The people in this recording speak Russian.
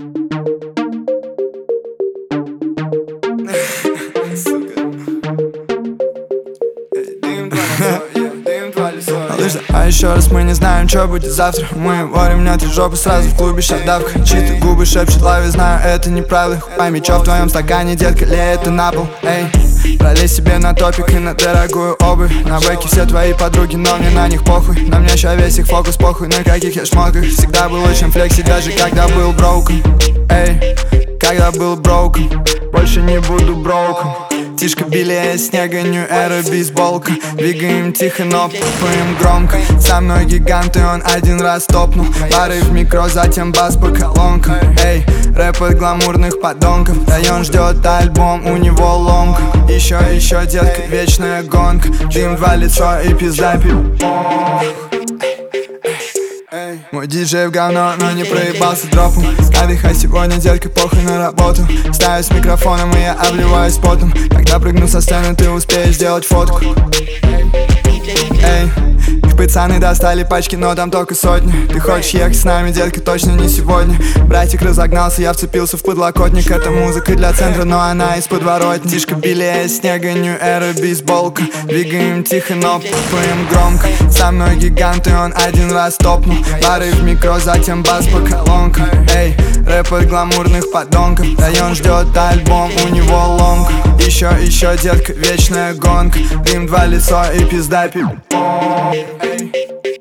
А еще раз мы не знаем, что будет завтра. Мы ворим, нет и жопы сразу в клубе шатавка. Чьи-то губы шепчут лаве, знаю, это неправда. Хуй пойми, чё в твоем стакане, детка, лей это на пол. Эй, пролей себе на топик и на дорогую обувь. На бэке все твои подруги, но мне на них похуй. На мне еще весь их фокус, похуй, на каких я шмотках. Всегда был очень флекси, даже когда был броуком. Эй, когда был броуком, больше не буду броуком. Тишка белее снега, нью-эра, бейсболка. Двигаем тихо, но пупаем громко. Со мной гигант, и он один раз топнул. Бары в микро, затем бас по колонкам. Эй, рэп от гламурных подонков. Район ждет альбом, у него лонг. Еще, детка, вечная гонка. Дым, два лицо и пизда Мой диджей в говно, но не проебался дропом. Отдыхай сегодня, детка, похуй на работу. Ставлю с микрофоном и я обливаюсь потом. Когда прыгну со сцены, ты успеешь сделать фотку. Эй, их пацаны достали пачки, но там только сотни. Ты хочешь ехать с нами, детка, точно не сегодня. Братик разогнался, я вцепился в подлокотник. Это музыка для центра, но она из подворотни. Тишка белее снега, нью-эра, бейсболка. Двигаем тихо, но пупаем громко. Со мной гигант, и он один раз топнул. Бары в микро, затем бас по колонкам. Эй, рэп от гламурных подонков. Район ждет альбом, у него лонг. Еще, детка, вечная гонка. Дым, два лицо и пизда пип.